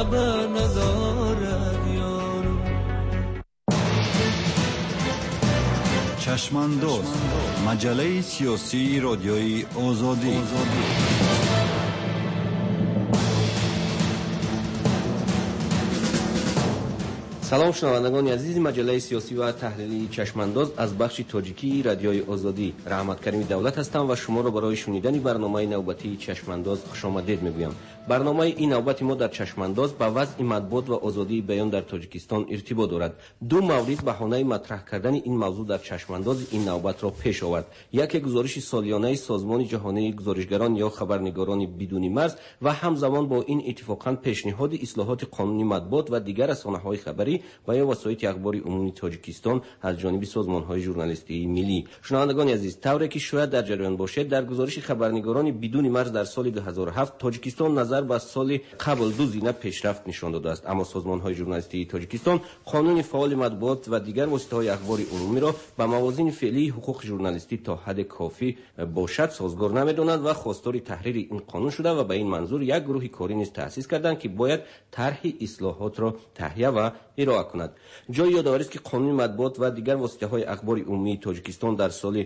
خبر ندارد یارو. چشمانداز، مجله سیاسی رادیوی آزادی. سلام شنوندگان عزیز مجله سیاسی و تحلیلی چشمانداز از بخش تاجیکی رادیوی آزادی. رحمت کریمی دولت هستم و شما را برای شنیدن برنامه نوبتی چشمانداز خوش آمدید میگویم. برنامه این نوبتی ما در چشمانداز با وضع مطبوعات و آزادی بیان در تاجیکستان ارتباط دارد. دو مورد بهانه مطرح کردن این موضوع در چشمانداز این نوبت را پیش آورد. یک گزارش سالیانه سازمان جهانی گزارشگران یا خبرنگاران بدون مرز و همزمان با این اتفاقا پیشنهاد اصلاحات قانونی مطبوعات و دیگر رسانه‌های خبری و یا وسایل اخباری عمومی تاجیکستان از جانب سازمان‌های ژورنالیستی ملی. شنوندگان عزیز، طوری که شاید در جریان باشد، در گزارش خبرنگاران بدون مرز در سال 2007 تاجیکستان نظر به سال قبل دو زینه پیشرفت نشان داده است، اما سازمان‌های ژورنالیستی تاجیکستان قانون فعال مطبوعات و دیگر وسایل اخباری عمومی را به موازین فعلی حقوق ژورنالیستی تا حد کافی باشد سازگار نمی‌دانند و خواستار تحریر این قانون شده و به این منظور یک گروه کاری نیز تأسیس کردند که باید طرح اصلاحات را تهیه و ارائه کند. جای یادآوری است که قانون مطبوعات و دیگر وسایل اخباری عمومی تاجیکستان در سال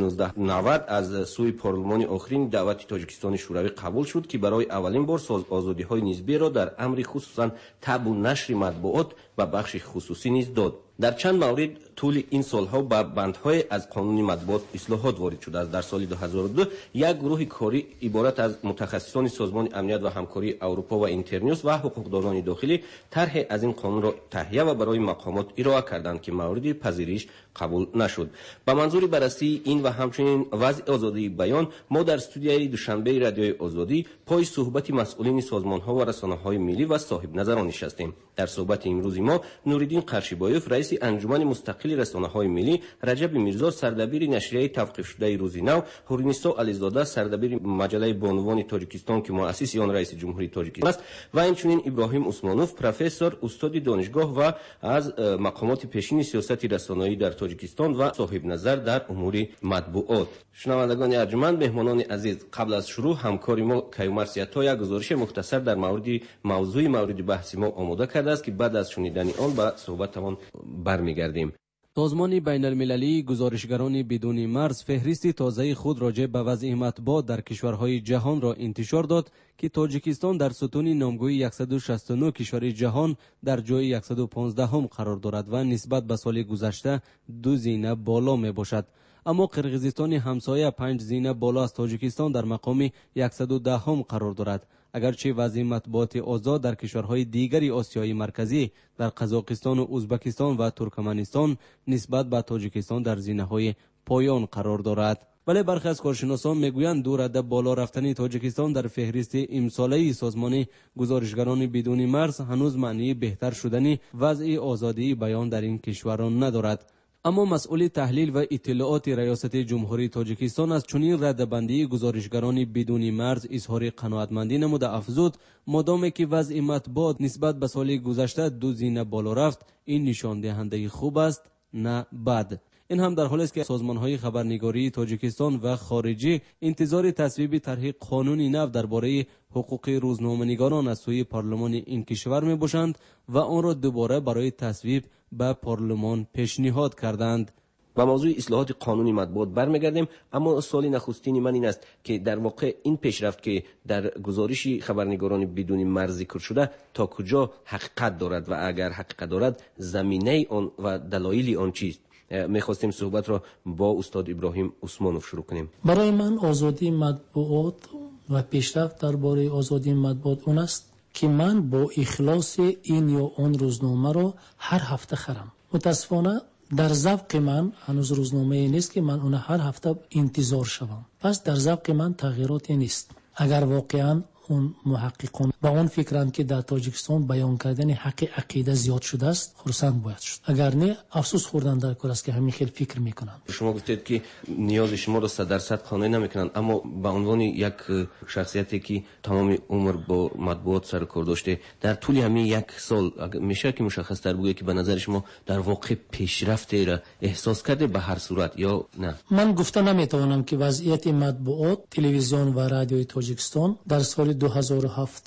1990 از سوی پارلمان آخرین دعوت تاجیکستان شوروی قبول شد که برای اولین بار آزادی‌های نسبی را در امر خصوصا تبع و نشر مطبوعات و بخش خصوصی نیز داد. در چند مورد طول این سالها با بندهای از قانون مطبوعات اصلاحات وارد شده است. در سال 2002 یک گروه کاری عبارت از متخصصان سازمان امنیت و همکاری اروپا و اینترنیوس و حقوقدانان داخلی طرح از این قانون را تهیه و برای مقامات ارائه کردند که مورد پذیرش قبول نشد. با منظور بررسی این و همچنین وضع آزادی بیان، ما در استودیوی دوشنبه رادیوی آزادی پای صحبت مسئولین سازمان‌ها و رسانه‌های ملی و صاحب نظران نشستیم. در صحبت امروزی ما نوریدین قرشیبایوف رئیس انجمن مستقل رسانه‌های ملی، رجب میرزا سردبیر نشریه توقیف شده روز نو، هورنیسا علیزاده سردبیر مجله بانوان تاجیکستان که مؤسس آن رئیس جمهوری تاجیکستان است و همچنین ابراهیم عثمانوف پروفسور استاد دانشگاه و از مقامات پیشین سیاست رسانه‌ای در تاجیکستان و صاحب نظر در امور مطبوعات. شنوندگان ارجمند، مهمانان عزیز، قبل از شروع همکار ما کیومرث سیاتا یک گزارش مختصر در موضوع مورد بحث ما آماده کرده است که بعد از شنیدن آن به صحبتمان برمیگردیم. سازمان بین المللی گزارشگران بدون مرز فهرست تازه خود راجع به وضع مطبوعات در کشورهای جهان را انتشار داد که تاجیکستان در ستون نامگوی 169 کشور جهان در جای 115 قرار دارد و نسبت به سال گذشته 2 زینه بالا می باشد. اما قرقیزستان همسایه 5 زینه بالا از تاجیکستان در مقام 110 قرار دارد. اگرچه وضع مطبوعات آزاد در کشورهای دیگری آسیای مرکزی در قزاقستان و ازبکستان و ترکمنستان نسبت به تاجیکستان در زینه‌های پایان قرار دارد، ولی برخی از کارشناسان میگویند دو رده بالا رفتن تاجیکستان در فهرست امساله سازمان گزارشگران بدون مرز هنوز معنی بهتر شدن وضع آزادی بیان در این کشوران ندارد. اما مسئول تحلیل و اطلاعات ریاست جمهوری تاجیکستان از چنین ردبندی گزارشگران بدون مرز اظهار قناعتمندی نموده افزود مادامی که وضع مطبوعات نسبت به سال گذشته 2 زینه بالا رفت، این نشان دهنده خوب است نه بد. این هم در حالی است که سازمان‌های خبرنگاری تاجیکستان و خارجی انتظار تصویب طرح قانونی نو درباره حقوق روزنامه‌نگاران از سوی پارلمان این کشور می‌باشند و آن را دوباره برای تصویب به پارلمان پیشنهاد کردند. و موضوع اصلاحات قانونی مطبوعات برمیگردیم، اما سوال نخستین من این است که در واقع این پیشرفت که در گزارش خبرنگاران بدون مرز ذکر شده تا کجا حقیقت دارد و اگر حقیقت دارد زمینه آن و دلایل آن چیست؟ میخواستیم صحبت را با استاد ابراهیم عثمانوف شروع کنیم. برای من آزادی مطبوعات و پیشرفت درباره آزادی مطبوعات اون است که من با اخلاص این یا اون روزنامه را هر هفته خرم. متاسفانه در ذوق من هنوز روزنامه نیست که من اون هر هفته انتظار شوم. پس در ذوق من تغییراتی نیست. اگر واقعا اون محققان با اون فکرند که در تاجیکستان بیان کردن حق عقیده زیاد شده است، خرسند باید شد. اگر نه افسوس خوردن در کار است که همین خیلی فکر میکنند. شما گفتید که نیاز شما را 100% قانع نمیکنند، اما به عنوان یک شخصیتی که تمام عمر با مطبوعات سر کار داشته، در طول همین یک سال میشه که مشخص تر بگوید که به نظر شما در واقع پیشرفتی را احساس کرده به هر صورت یا نه؟ من گفته نمیتوانم که وضعیت مطبوعات، تلویزیون و رادیوی تاجیکستان در سال 2007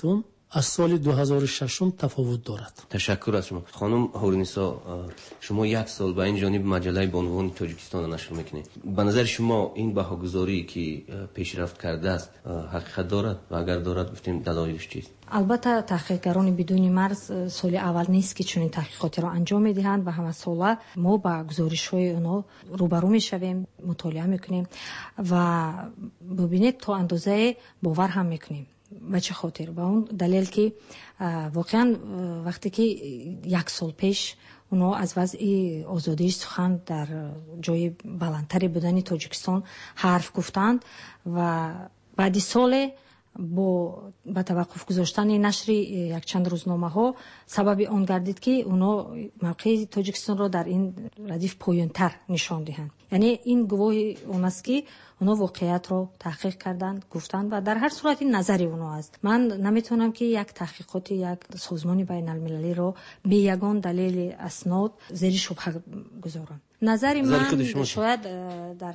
از سال 2006 تفاوت دارد. تشکر از شما. خانم هورنیسا، شما یک سال با این جانب مجله بانوان تاجیکستان نشر میکنید. به نظر شما این بهاگذاری که پیشرفت کرده است حقیقت دارد و اگر دارد گفتیم دلایلش چیست؟ البته تحقیقگران بدون مرز سال اول نیست که چنین تحقیقاتی را انجام میدهند و همه ساله ما با گزارش‌های اونا روبرو میشویم، مطالعه میکنیم و ببینید تا اندازه باور هم میکنیم. به چه خاطر؟ به اون دلیل که واقعا وقتی که یک سال پیش اونا از وضع آزادی سخن در جای بلندتری بودن تاجیکستان حرف گفتند و بعد سال با توقف گذاشتن نشر یک چند روزنامه ها سبب آن گردید که اونا موقع تاجیکستان را در این ردیف پایین‌تر نشان دهند. یعنی این گواه اون است که اونا واقعیت را تحقیق کردند، گفتند و در هر صورت این نظری اونا است. من نمیتونم که یک تحقیقات یک سازمان بین المللی را به یگان دلیل اسناد زیر شبهه گذارم. نظر من شاید در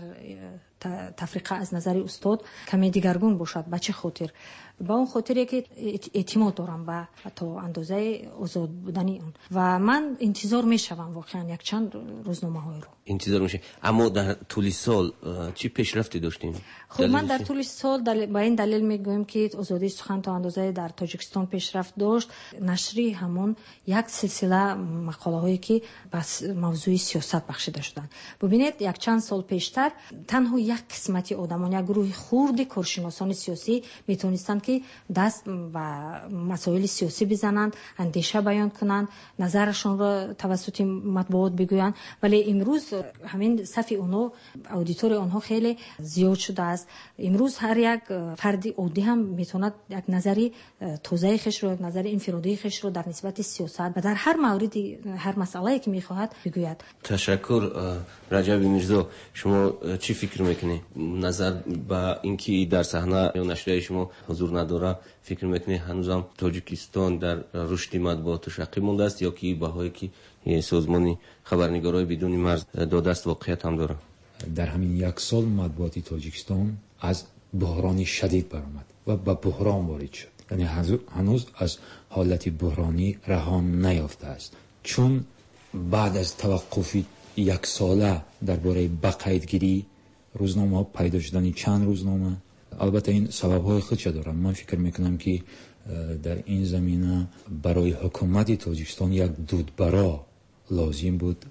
تفریقه از نظر استاد کمی دیگرگون باشد. به چه خاطر؟ با اون خاطری که اعتماد دارم به تا اندازه آزاد بودن اون و من انتظار میشوم واقعا یک چند روزنامه های رو انتظار میشه. اما در طول سال چی پیشرفتی داشتیم؟ خب من در طول سال با این دلیل میگویم که آزادی سخن تا اندازه در تاجیکستان پیشرفت داشت. نشری همون یک سلسله مقاله هایی که بس موضوع سیاست بخشیده شدند. ببینید یک چند سال پیشتر تنها یک قسمتی آدمان، یک گروه خرد کارشناسان سیاسی میتونستند که دست و مسائل سیاسی بزنند، اندیشه بیان کنند، نظرشون را توسط مطبوعات بگویند. ولی امروز همین صف اونها، اودیتور آنها خیلی زیاد شده است. امروز هر یک فردی عادی هم میتواند یک نظری تازه خش رو، یک نظر انفرادی خش رو در نسبت سیاست و در هر موردی، هر مسئله‌ای که میخواهد بگوید. تشکر. رجب میرزا، شما چی فکر میکنید؟ نظر با اینکه در صحنه یا نشریه شما حضور نداره، فکر میکنید هنوزم تاجیکستان در رشد مطبوعات شقی مونده است یا که بهایی که سازمان خبرنگارای بدون مرز داده است واقعیت هم داره؟ در همین یک سال مطبوعات تاجیکستان از بحرانی شدید برآمد و به بحران وارد شد. یعنی هنوز از حالت بحرانی رها نیافته است، چون بعد از توقف یک ساله درباره بقیدگیری روزنامه ها پیدا شدن چند روزنامه. البته این سبب های خودش دارم. من فکر میکنم که در این زمینه برای حکومت تاجیکستان یک دودبرا لازم بود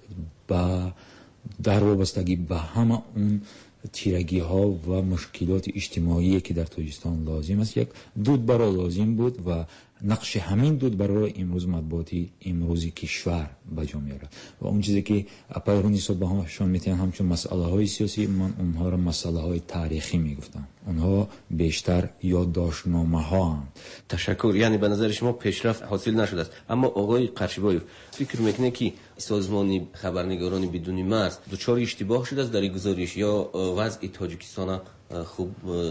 در وابستگی به همه اون تیرگی ها و مشکلات اجتماعی که در تاجیکستان لازم است. یک دودبرا لازم بود و نقش همین دودبرا را امروز مطبوعاتی امروزی کشور به جا میاره و اون چیزی که اپایرونی صبح به همشون میتونن همچون مسئله های سیاسی، من اونها را مسئله های تاریخی میگفتم. اونها بیشتر یادداشتنامه ها هم. تشکر. یعنی به نظر شما پیشرفت حاصل نشده است. اما آقای قرشیبایف فکر میکنه که سازمان خبرنگاران بدون مرز دچار اشتباه شده است در گزارش یا وضع تاجیکستان خوب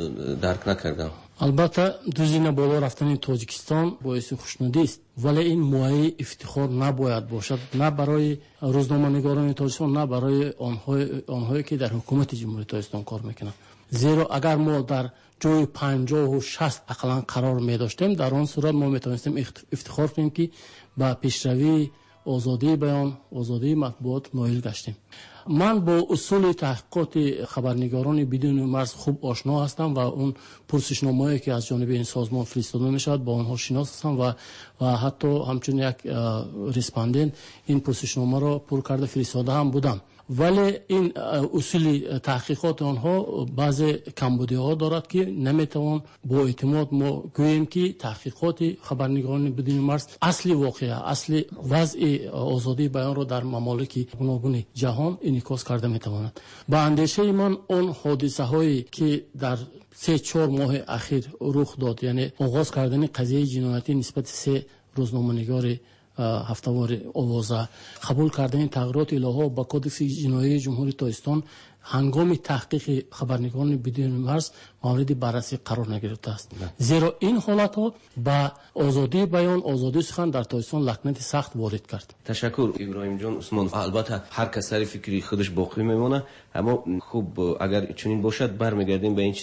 درک نکردم؟ البته دوزینه بالا رفتن تاجیکستان باعث خوشنودی است، ولی این مایه افتخار نباید باشد، نه برای روزنامه‌نگاران تاجیکستان، نه برای آنهایی که در حکومت جمهوری تاجیکستان کار میکنند. زیرا اگر ما در جای 50 و 60 اقلا قرار می داشتیم، در آن صورت ما میتونستیم افتخار کنیم که با پیشروی آزادی بیان، آزادی مطبوعات نایل گشتیم. من با اصول تحقیقات خبرنگاران بدون مرز خوب آشنا هستم و اون پرسشنامه‌ای که از جانب این سازمان فرستاده میشد با آنها شناختم و حتی همچون یک ریسپاندنت این پرسشنامه را پر کرده فرستاده هم بودم. ولی این اصول تحقیقات آنها بعض کمبودی‌ها دارد که نمیتوان با اعتماد ما گوییم که تحقیقات خبرنگاران بدون مرز اصلی واقعه، اصلی وضع آزادی بیان را در ممالک گوناگون جهان انعکاس کرده میتواند. با اندیشه من اون حادثه هایی که در 3-4 ماه اخیر رخ داد، یعنی آغاز کردن قضیه جنایتی نسبت 3 روزنامه‌نگار هفته‌وار آوازه، قبول کردن تغییرات الهه با کدیس جنایی جمهوری تاجیکستان هنگام تحقیق خبرنگاران بدون مرز مورد بررسی قرار نگرفته است. زیرا این حالت ها با آزادی بیان، آزادی سخن در تاجیکستان لکنت سخت وارد کرد. تشکر ابراهیم جان عثمان. البته هر کس سر فکری خودش باقی میمونه، اما خوب اگر چنین باشد برمیگردیم به این چیزی که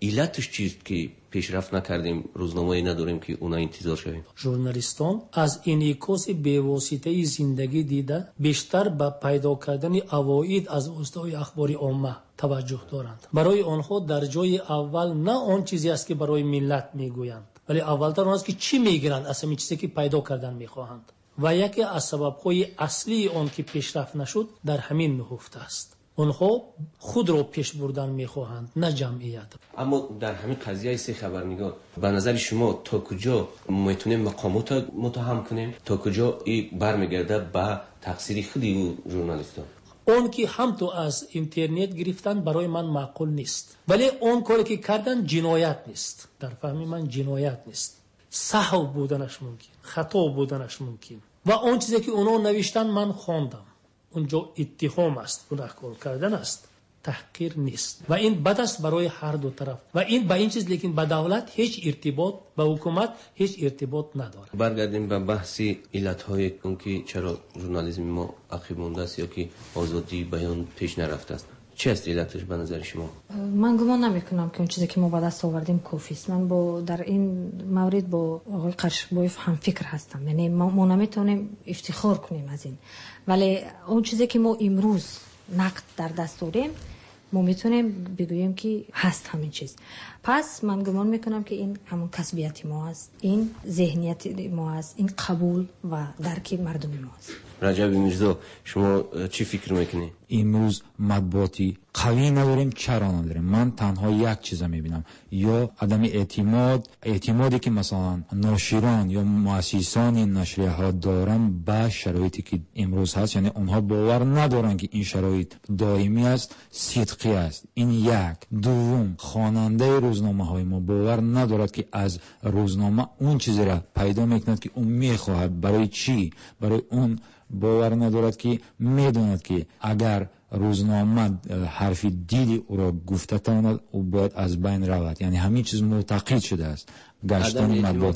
علتش چیست که پیشرفت نکردیم، روزنامه‌ای نداریم که اونا انتظار شویم؟ ژورنالیستان از انعکاس بی‌واسطه زندگی دیده بیشتر به پیدا کردن عواید از وسایل اخباری عامه توجه دارند. برای آنها در جای اول نه آن چیزی است که برای ملت میگویند، ولی اولتر آن است که چی میگیرند، اصلا این چیزی که پیدا کردن میخواهند. و یکی از سبب‌های اصلی آن که پیشرفت نشد در همین نهفته است. آنها خود را پیش بردن میخواهند، نه جمعیت. اما در همین قضیه سه خبرنگار به نظر شما تا کجا میتونیم مقامات متهم کنیم، تا کجا این برمیگرده به تقصیر خودی و ژورنالیستان؟ اون که هم تو از اینترنت گرفتن برای من معقول نیست، ولی اون کاری که کردن جنایت نیست. در فهم من جنایت نیست، سهو بودنش ممکن، خطا بودنش ممکن. و اون چیزی که اونا نوشتن من خواندم، اونجا اتهام است، گناهکار کردن است، تحقیر نیست. و این بد است برای هر دو طرف. و این با این چیز لیکن با دولت هیچ ارتباط، با حکومت هیچ ارتباط نداره. برگردیم به بحث علت‌های اون که چرا ژورنالیسم ما عقب مونده است یا که آزادی بیان پیش نرفته است. چه است علتش به نظر شما؟ من گمان نمی‌کنم که اون چیزی که ما با دست آوردیم کافی است. من در این مورد با آقای قرشبایف هم فکر هستم. یعنی ما نمیتونیم افتخار کنیم از این، ولی اون چیزی که ما امروز نقد در دست داریم ما میتونیم بگوییم که هست همین چیز. پس من گمان میکنم که این همون کسبیت ما است، این ذهنیت ما است، این قبول و درک مردم ما است. رجب میرزا، شما چی فکر میکنی؟ امروز مطبوعاتی قوی نداریم. چرا نداریم؟ من تنها یک چیز میبینم، یا عدم اعتمادی که مثلا ناشران یا مؤسسان نشریه ها دارن به شرایطی که امروز هست. یعنی اونها باور ندارن که این شرایط دائمی است، صدقی است. این یک. دوم، خواننده روزنامه های ما باور ندارد که از روزنامه اون چیزی را پیدا میکند که اون میخواهد. برای چی؟ برای اون باور ندارد که میداند که اگر روزنامه حرف دیدی او را گفته تواند او باید از بین رود. یعنی همین چیز معتقد شده است. گشتن مطبوعات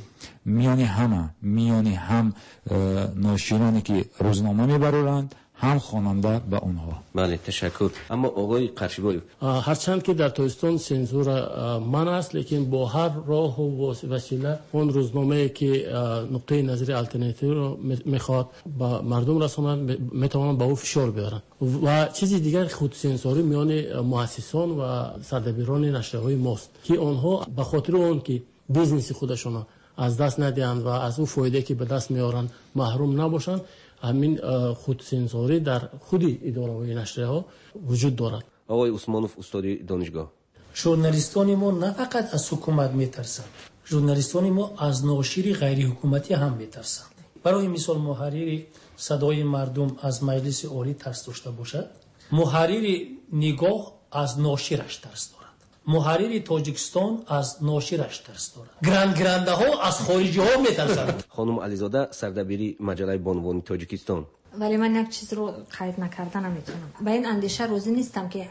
میانی هم ناشرانی که روزنامه میبرند، هم خواننده به اونها. بله، تشکر. اما آقای قرشبایف، هرچند که در تاجیکستان سنسور من است، لیکن با هر راه و وسیله اون روزنامه‌ای که نقطه نظر الटरनेटिव رو میخواد به مردم رسانند میتوانند به او فشار بیارن. و چیزی دیگر خود سنسوری میان مؤسسان و سردبیران نشریه‌های ماست که آنها به خاطر اون که بیزنس خودشون از دست ندهند و از اون فایده که به دست میارن محروم نباشند، همین خود سنسوری در خودی اداره‌های نشریه ها وجود دارد. آقای عثمانوف، استاد دانشگاه، ژورنالیستان ما نه فقط از حکومت میترسند، ژورنالیستان ما از ناشری غیر حکومتی هم میترسند. برای مثال محرر صدای مردم از مجلس عالی ترس داشته باشد، محرر نگاه از ناشرش ترس دارد، محرر تاجیکستان از ناشرش ترس دارد، گرانده ها از خارجی ها میترسند. خانم علیزاده، سردبیری مجله بانوان تاجیکستان. ولی من یک چیز رو قید نکردن نمیتونم. با این اندیشه روزی نیستم که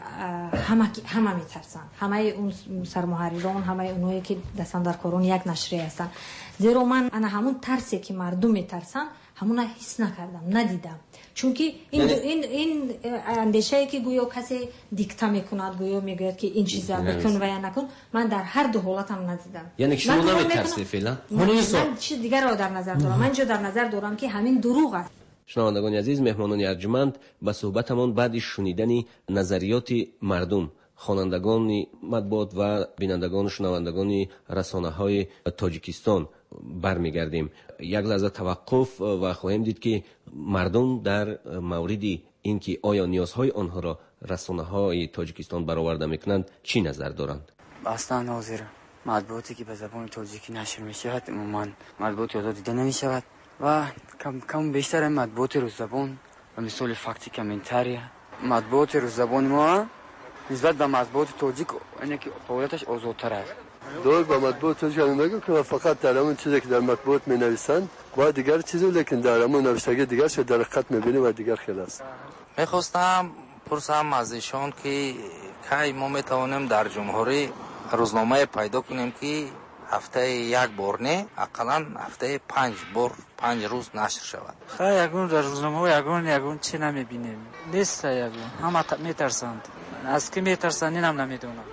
همه میترسن، همه اون سرمحرران، همه اونایی که دستن در کارون یک نشریه هستن. زیرا من همون ترسی که مردم میترسن همون حس نکردم، ندیدم. چون که این اندیشه که گویا کسی دیکته میکند، گویا میگوید که این چیزا بکن و یا نکن، من در هر دو حالتم ندیدم. یعنی شما نمیترسی فعلا؟ من چیز دیگر رو در نظر دارم. من جو در نظر دارم که همین دروغ است. شنوندگان عزیز، مهمانان ارجمند، به صحبتمان بعد شنیدن نظریات مردم، خوانندگان مطبوعات و بینندگان و شنوندگان رسانه‌های تاجیکستان برمیگردیم. یک لحظه توقف و خواهیم دید که مردم در مورد اینکه آیا نیازهای آنها را رسانه‌های تاجیکستان برآورده میکنند چی نظر دارند. اصلا ناظر مطبوعاتی که به زبان تاجیکی نشر میشود عموما مطبوعات آزاد دیده نمیشود و کم بیشتر مطبوعات روز زبان و مثال فکتی کمنتری مطبوعات روز زبان ما نسبت به مطبوعات تاجیک اینه که فعالیتش آزادتر است. دور با مطبوعات تاجیک نمیگم که فقط در همون چیزی که در مطبوعات می نویسند با دیگر چیزی، لیکن در همون نوشتگی دیگر شد در خط میبینیم و دیگر خیلی است. میخواستم پرسم از ایشان که کی ما میتوانیم در جمهوری روزنامه پیدا کنیم که هفته یک بار نه، اقلا هفته 5 بار 5 روز نشر شود. خیلی یگون در روزنامه یگون چی نمیبینیم، نیست یگون، همه میترسند. از کی میترسند اینم نمیدونم.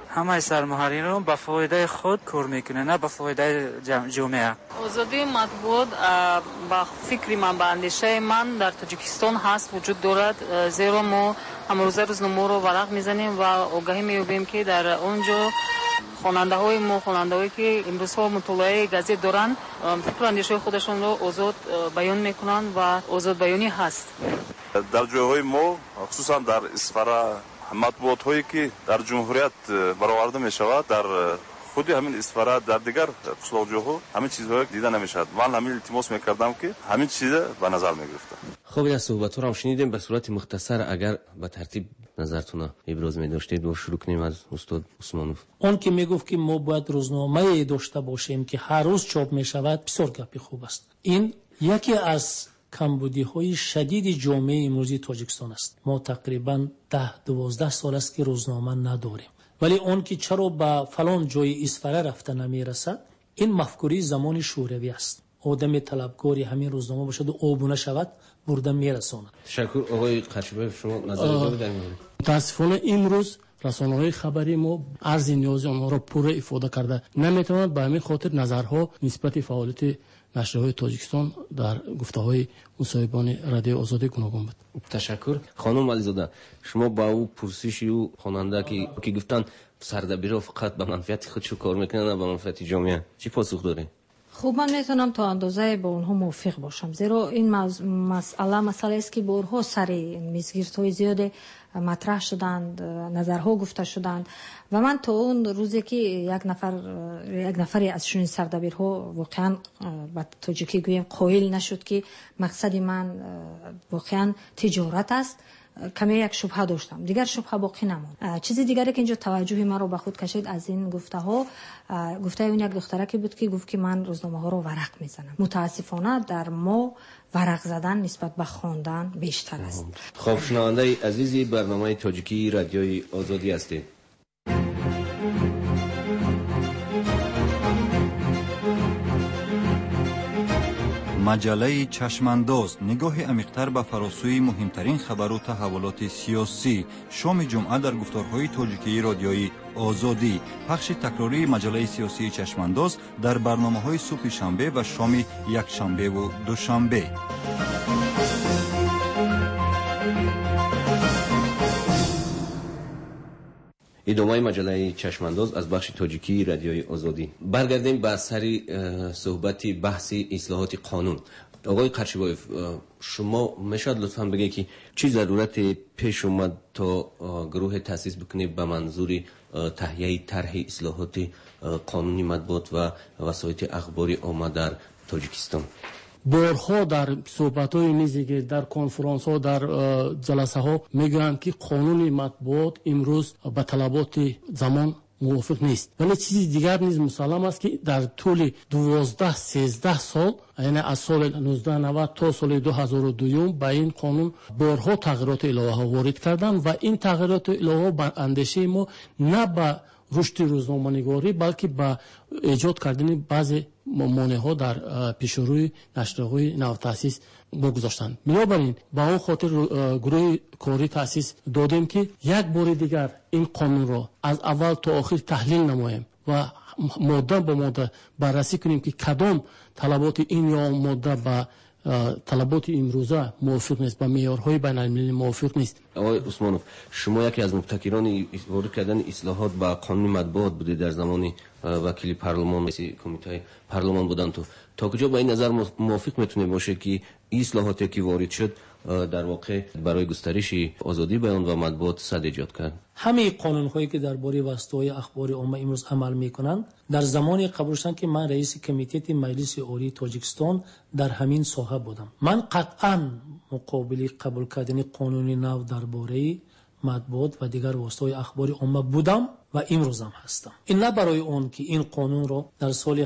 همه سرمحررین به فایده خود کار میکنه، نه به فایده جامعه. آزادی مطبوعات با فکر من، با اندیشه من در تاجیکستان هست، وجود دارد، زیرا ما امروزه روزنامه رو ورق میزنیم و آگاهی مییابیم که در اونجا خواننده های ما، خواننده هایی که امروز ها مطالعه گازت دارن، فکر اندیشه خودشون رو آزاد بیان میکنن و آزاد بیانی هست. در جاهای ما خصوصا در اسفره مطبوعات هایی که در جمهوریت برآورده می شود، در خود همین اسفره در دیگر قصلاجوها همین چیزها دیده نمی شود. من همین التماس میکردم که همین چیز به نظر می گرفته. خب این صحبت رو هم شنیدیم. به صورت مختصر اگر به ترتیب نظرتون ابراز می داشتید و شروع کنیم از استاد عثمانوف. اون که میگفت که ما باید روزنامه داشته باشیم که هر روز چاپ می شود، بسیار گپی خوب است. این یکی از کمبودی های شدید جامعه امروزی تاجیکستان است. ما تقریبا 10-12 سال است که روزنامه نداریم، ولی اون که چرا به فلان جای اسفره رفته نمیرسد، این مفکوری زمان شوروی است. آدم طلبکاری همین روزنامه باشد و آبونه شود برده میرساند. تشکر. آقای قچیبایف شما نظر بدید. متاسفانه امروز رسانه‌های خبری ما ارز نیاز آنها را پوره افاده کرده نمیتوانند. به همین خاطر نظرها نسبت فعالیت نشریه‌های تاجیکستان در گفته‌های مصاحبان رادیو آزادی گوناگون بود. تشکر. خانم علیزاده، شما با او پرسشی او خواننده که گفتن سردبیرها فقط به منفعت خودشو کار میکنن نه به منفعت جامعه، چی پاسخ دارید؟ خب من میتونم تا اندازه با اونها موافق باشم، زیرا این مسئله است که بارها سر میزگیرت‌های زیاده مطرح شدند، نظرها گفته شدند و من تا اون روزی که یک نفری از شون سردبیرها واقعا با تاجیکی گویم قائل نشد که مقصد من واقعا تجارت است، کمی یک شبهه داشتم. دیگر شبهه باقی نموند. چیزی دیگری که اینجا توجه من رو به خود کشید از این گفته اون یک دخترکی بود که گفت که من روزنامه ها رو ورق میزنم. متاسفانه در ما ورق زدن نسبت به خواندن بیشتر است. خب شنونده عزیزی، برنامه تاجیکی رادیوی آزادی هستید. مجله چشمانداز، نگاه عمیق‌تر به فراسوی مهمترین خبر و تحولات سیاسی. شام جمعه در گفتارهای تاجیکی رادیویی آزادی. پخش تکراری مجله سیاسی چشمانداز در برنامه‌های صبح شنبه و شام یکشنبه و دوشنبه. ادامه مجله چشمانداز از بخش تاجیکی رادیوی آزادی. برگردیم به سری صحبت بحث اصلاحات قانون. آقای قرچیبایف، شما میشد لطفاً بگید که چی ضرورت پیش اومد تا گروه تأسیس بکنید به منظور تهیه طرح اصلاحات قانونی مطبوعات و وسایط اخباری عامه در تاجیکستان؟ بارها در صحبت‌های میزی در کنفرانس‌ها در جلسه‌ها میگویند که قانون مطبوعات امروز به طلبات زمان موافق نیست، ولی چیزی دیگر نیز مسلم است که در طول 12-13 سال، یعنی از سال 1990 تا سال 2002 به این قانون بارها تغییرات الهه وارد کردند و این تغییرات الهه بر اندیشه ما نه به رشد روزنامه‌نگاری بلکه به ایجاد کردن بعضی مانع‌ها در پیشروی نشریه‌های نوتأسیس بگذاشتند. بنابراین با اون خاطر گروه کاری تأسیس دادیم که یک بار دیگر این قانون را از اول تا آخر تحلیل نماییم و ماده به ماده بررسی کنیم که کدام طلبات این یا ماده به طلبات امروزه موافق نیست، با معیارهای بین‌المللی موافق نیست. آقای عثمانوف، شما یکی از مبتکران وارد کردن اصلاحات به قانون مطبوعات بودید در زمان وکیل پارلمان، کمیته پارلمان بودن. تا کجا با این نظر موافق میتونه باشه که اصلاحاتی که وارد شد در واقع برای گسترش آزادی بیان و مطبوعات صد ایجاد کرد؟ همه قانون‌هایی که درباره وسایل اخباری عامه امروز عمل می‌کنند در زمانی قبول شدن که من رئیس کمیته مجلس عالی تاجیکستان در همین ساحه بودم. من قطعاً مقابل قبول کردن قانون نو درباره مطبوعات و دیگر وسایل اخباری عامه بودم و امروز هم هستم. این نه برای اون که این قانون را در سال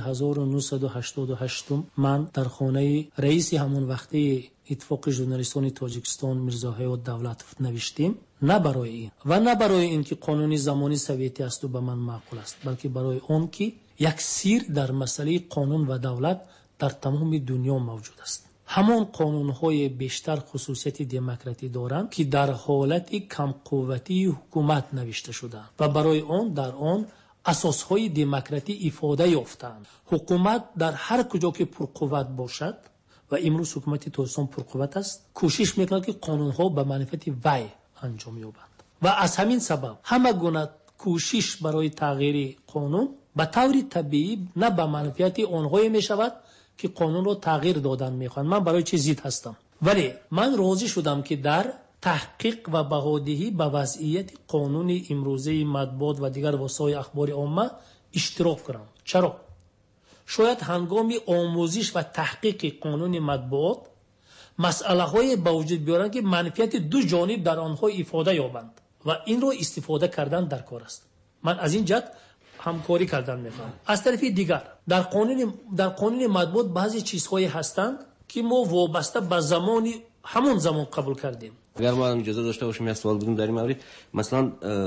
1988 من در خانه رئیس همون وقتی اتفاق ژورنالیستان تاجیکستان میرزا حیات دولتوف نوشتیم، نه برای این و نه برای این که قانون زمانی سویتی است و به من معقول است، بلکه برای اون که یک سیر در مسئله قانون و دولت در تمام دنیا موجود است. همون قانون‌های بیشتر خصوصیت دموکراتی دارند که در حالت کم قوتی حکومت نوشته شدند و برای آن در آن اساس‌های دموکراتی ifade یافتند. حکومت در هر کجا که پرقوت باشد و امروز حکومت تاجیکستان پرقوت است، کوشش می‌کند که قانون‌ها به منفعت وی انجام یابند و از همین سبب همه گونه کوشش برای تغییر قانون به طور طبیعی نه به منفعت آنهایی می‌شود که قانون رو تغییر دادن می‌خواهند. من برای چه ضد هستم، ولی من راضی شدم که در تحقیق و بهادهی به وضعیت قانون امروزه مطبوعات و دیگر وسایل اخبار عامه اشتراک کنم. چرا؟ شاید هنگام آموزش و تحقیق قانون مطبوعات مسئله‌های به وجود بیارند که منفعت دو جانب در آنها ifade یابند و این رو استفاده کردن در کار است. من از این جهت همکاری کردن می‌خواهم. از طرف دیگر در قانون مطبوعات بعضی چیزهایی هستند که ما وابسته به همون زمان قبول کردیم. اگر ما اجازه داشته باشیم یک سوال بدیم در این مورد، مثلا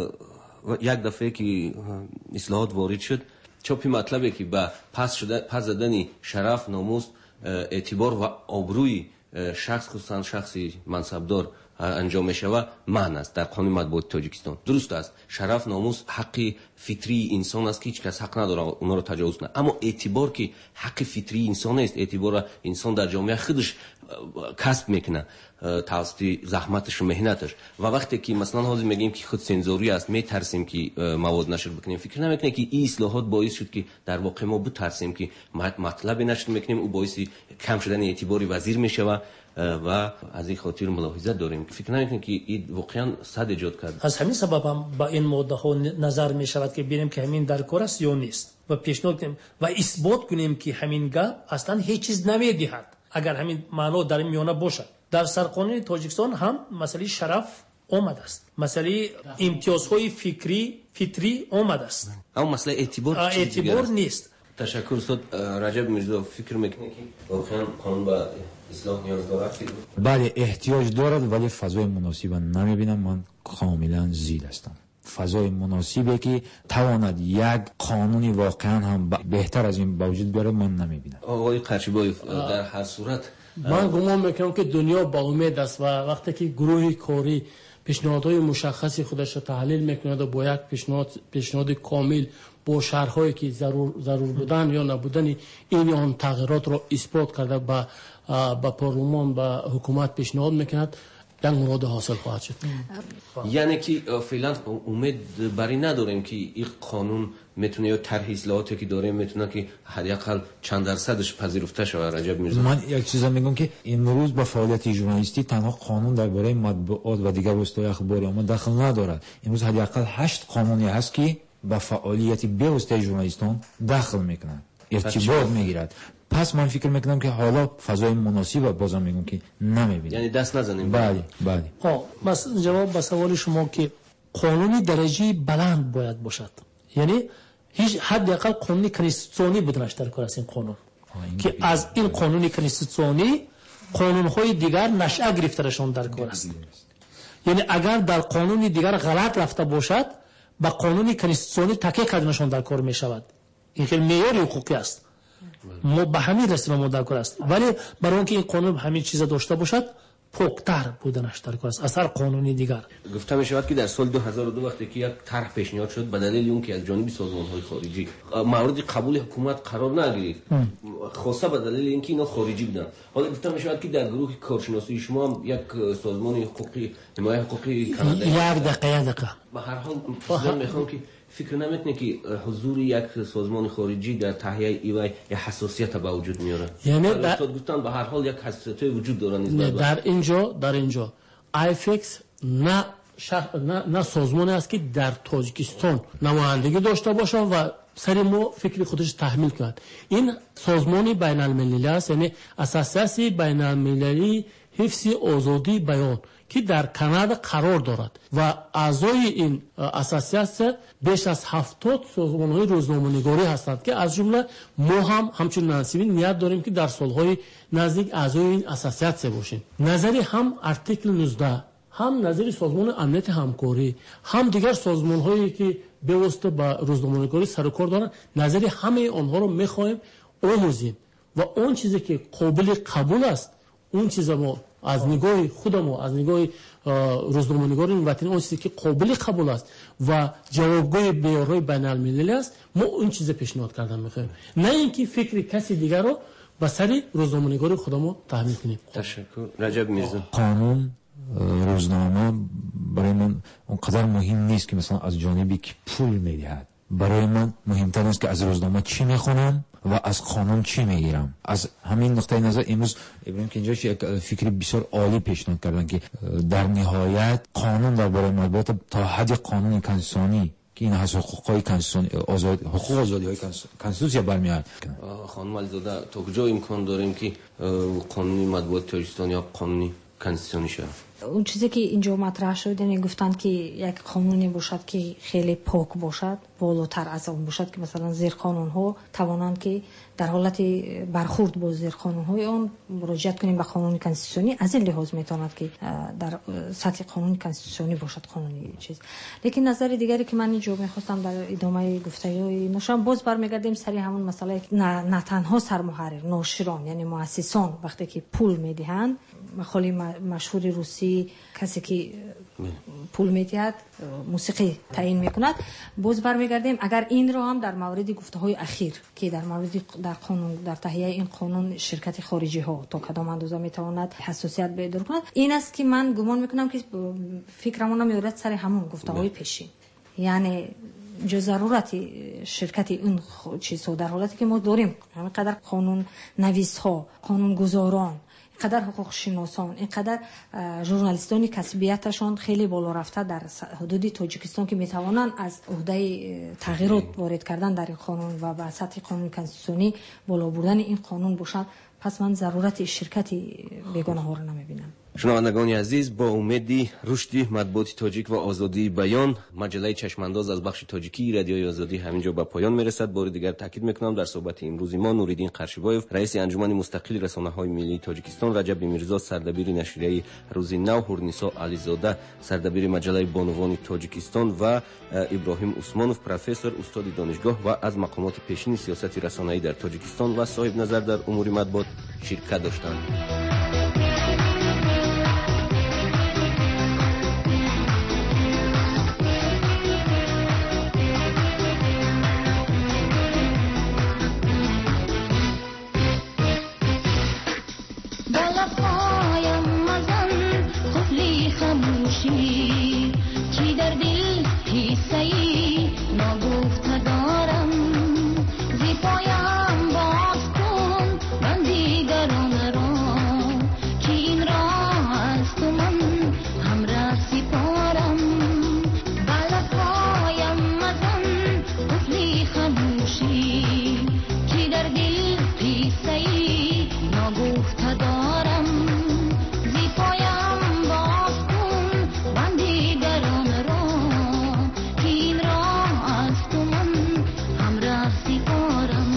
یک دفعه که اصلاحات وارد شد، چاپی مطلبی که به پس زدن شرف، ناموس، اعتبار و آبروی شخص، خصوصا شخصی منصبدار انجام می‌شود معنی است در قانون مطبوعات تاجیکستان. درست است، شرف، ناموس حقی فطری انسان است که هیچ کس حق نداره اونها رو تجاوز کنه، اما اعتبار که حق فطری انسان است، اعتبار انسان در جامعه خودش کسب میکنه توسط زحمتش و مهنتش. و وقتی که مثلا حاضر میگیم که خود سنزوری است، میترسیم که مواد نشر بکنیم، فکر نمیکنه که این اصلاحات باعث شد که در واقع ما بترسیم که مطلب نشر میکنیم او باعث کم شدن اعتبار وزیر میشه و از این خاطر ملاحظه داریم. فکر نمیکنیم که این واقعا صد ایجاد کرد. از همین سبب هم با این ماده ها نظر می شود که ببینیم که همین در کار است یا نیست و پیشنهاد کنیم و اثبات کنیم که همین گپ اصلا هیچ چیز نمیدهد. اگر همین معنا در میانه باشد، در سرقانون تاجیکستان هم مسئله شرف آمد است، مسئله امتیازهای فطری آمد است، اما مسئله اعتبار نیست. تشکر استاد رجب میرزا. فکر میکنید که واقعا قانون به اصلاح نیاز دارد؟ بله احتیاج دارد، ولی فضای مناسب نمیبینم. من کاملا ضد هستم. فضای مناسبی که تواند یک قانونی واقعا هم بهتر از این به وجود بیاره من نمیبینم. آقای قرچیبایف در هر صورت من گمان میکنم که دنیا با امید است و وقتی که گروه کاری پیشنهادهای مشخصی خودش را تحلیل میکنه و با یک پیشنهاد کامل با شرح‌هایی که ضرور بودن یا نبودن این آن تغییرات را اثبات کرده با پارلمان و حکومت پیشنهاد میکند، یک مراد حاصل خواهد شد. یعنی که فعلا امید بری نداریم که این قانون میتونه یا طرح اصلاحاتی که داریم میتونه که حداقل چند درصدش پذیرفته شود. رجب میرزا، من یک چیز میگم که امروز با فعالیت ژورنالیستی تنها قانون درباره مطبوعات و دیگر وسایل اخباری عامه دخل ندارد. امروز حداقل 8 قانونی هست که با فعالیت به واسطه ژورنالیستان دخل میکنند، ارتباط میگیرد. پس من فکر میکنم که حالا فضای مناسب بازم میگم که نمیبینم، یعنی دست نزنیم. بله. بس جواب به سوال شما که قانونی درجه بلند باید باشد، یعنی هیچ حداقل قانونی کنستیتوسیونی بدنش در کار است این قانون که از این قانونی کنستیتوسیونی قانون‌های دیگر نشأه گرفتهشون در کار است. یعنی اگر در قانونی دیگر غلط رفته باشد با قانونی کنستیتوسیونی تکیه کردنشون در کار می شود. این خیلی معیار حقوقی است. ما به همین رسیم ما در کار است، ولی برای اینکه این قانون همین چیز داشته باشد پختر بودنش در کار است از هر قانونی دیگر. گفته می شود که در سال 2002 وقتی که یک طرح پیشنهاد شد به دلیل اون که از جانب سازمان‌های خارجی مورد قبول حکومت قرار نگرفت، خاصه به دلیل اینکه اینا خارجی بودن، حالا گفته می شود که در گروه کارشناسی شما هم یک سازمان حقوقی حمایت حقوقی کانادایی یک دقیقه به هر حال میخوام که فکر نمیکنه که حضور یک سازمان خارجی در تهیه ایوای یه حساسیت به وجود میاره؟ یعنی استاد گفتن به هر حال یک حساسیت وجود داره نسبت در اینجا آیفکس نه سازمانی است که در تاجیکستان نمایندگی داشته باشه و سر ما فکر خودش تحمیل کرد. این سازمانی بین المللی است، یعنی اساسیاسی بین المللی حفظ آزادی بیان که در کانادا قرار دارد و اعضای این اساسیاسیون بیش از 70 سازمان‌های روزنامه‌نگاری هستند که از جمله ما هم همچون مناسبین نیت داریم که در سال‌های نزدیک اعضای این اساسیاسیون باشیم. نظری هم آرتیکل 19 هم نظری سازمان امنیت همکاری هم دیگر سازمان‌هایی که به واسطه با روزنامه‌نگاری سر و کار دارند، نظری همه آنها رو می‌خوایم آموزیم و اون چیزی که قابل قبول است اون چیزا ما از نگاه خودمون، از نگاه روزنامه‌نگاران وطنی، اون چیزی که قابل قبول است و جوابگوی معیارهای بین‌المللی است، ما اون چیز پیشنهاد کردن می‌خوایم، نه اینکه فکر کسی دیگر رو به سر روزنامه‌نگاری خودمون تحمیل کنیم. تشکر. رجب میرزا. قانون روزنامه برای من اونقدر مهم نیست که مثلا از جانبی که پول میدهد. برای من مهمتر است که از روزنامه چی میخونم و از قانون چی میگیرم. از همین نقطه نظر امروز ابراهیم کنجاش یک فکر بسیار عالی پیشنهاد کردن که در نهایت قانون درباره مطبوعات تا حد قانون کنستیتوشنی که این از حقوق‌های کنستیتوشنی، حقوق آزادی‌های کنستیتوسیا برمیاد. خانم علیزاده، تا کجا امکان داریم که قانون مطبوعات تاجیکستان یا قانون کنستیتوشنی شود؟ اون چیزی که اینجا مطرح شد یعنی گفتن که یک قانونی باشد که خیلی پاک باشد، بالاتر از اون باشد که مثلا زیر قانون ها توانند که در حالت برخورد با زیر قانون های اون مراجعت کنیم به قانون کنستیتوشنی. از این لحاظ میتواند که در سطح قانون کنستیتوشنی باشد قانونی چیز. لیکن نظر دیگری که من اینجا میخواستم در ادامه گفتگوی نشان باز برمیگردیم سری همون مسئله نه تنها سرمحرر، ناشران یعنی مؤسسان وقتی که پول میدهند، مقاله مشهور روسی کسی که پول میدهد موسیقی تعیین میکند، باز برمیگردیم اگر این رو هم در مورد گفته‌های اخیر که در مورد در قانون در تهیه این قانون شرکت خارجی ها تا کدام اندازه میتواند حساسیت بیدار کند، این است که من گمان میکنم که فکرمون میاد سر همون گفته‌های پیشین، یعنی جو ضرورت شرکت این چیزها در حالتی که ما داریم همینقدر قانون نویس ها، قانون گذاران، اینقدر حقوق شناسان، اینقدر ژورنالیستان کسبیتشان خیلی بالا رفته در حدود تاجیکستان که میتوانند از عهده تغییرات وارد کردن در این قانون و به سطح قانون کنستیتوشنی بالا بردن این قانون باشد، پس من ضرورت شرکت بیگانه ها رو نمیبینم. شنوندگان عزیز، با امید رشد مطبوعات تاجیک و آزادی بیان، مجله چشمانداز از بخش تاجیکی رادیوی آزادی همینجا به پایان میرسد. بار دیگر تاکید میکنم در صحبت امروز ما نوریدین قرشیبایف، رئیس انجمن مستقل رسانه‌های ملی تاجیکستان، رجب میرزا سردبیر نشریه روزی نو، هورنیسا علیزاده سردبیر مجله بانوان تاجیکستان و ابراهیم عثمانوف پروفسور استاد دانشگاه و از مقامات پیشین سیاست رسانه‌ای در تاجیکستان و صاحب نظر در امور مطبوعات شرکت داشتند. چی در دل حیصه‌ای نگفته دارم، زی پایم باز کن من دیگران را، که این راه از تو من همراه سپارم. بالا پایم مزن قفلی خموشی، چی در دل حیصه‌ای نگفته دارم، زی پایم باز کن من دیگران را، که این راه از تو من همراه سپارم.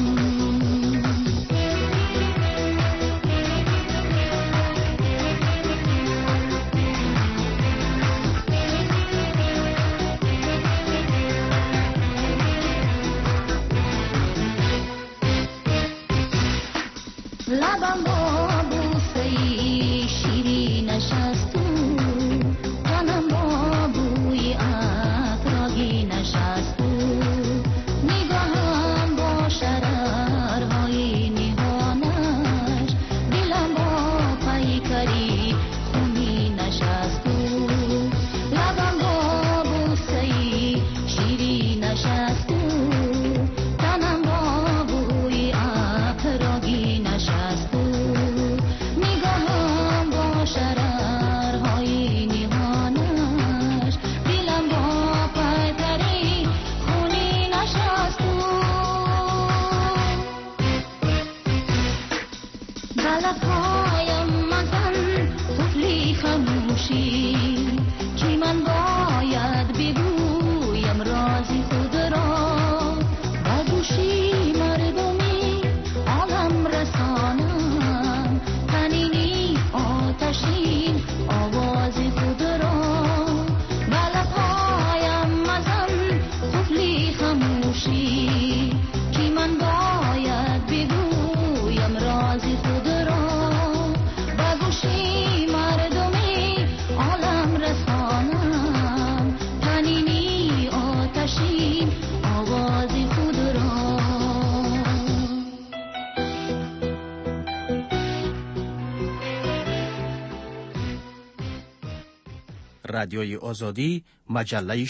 لبم با بوسه‌ای شیرین نشست و تنم با بوی عطرآگی نشست و نگاهم با شررهای نهانش، دلم با پیکری خونی نشست و لبم با بوسه‌ای شیرین نشست و تنم با بوی عطرآگی نشست و نگاهم با شررهای نهانش، دلم با پیکری خونی نشست و بالا پایم مزن قفلی خموشی، که من باید بگویم رازی خود را، با گوشی مردمی عالم رسانم، تنینی آتشین آواز خود را. بالا پایم مزن قفلی خموشی، که من باید بگویم راز خود را، رادیوی آزادی، مجله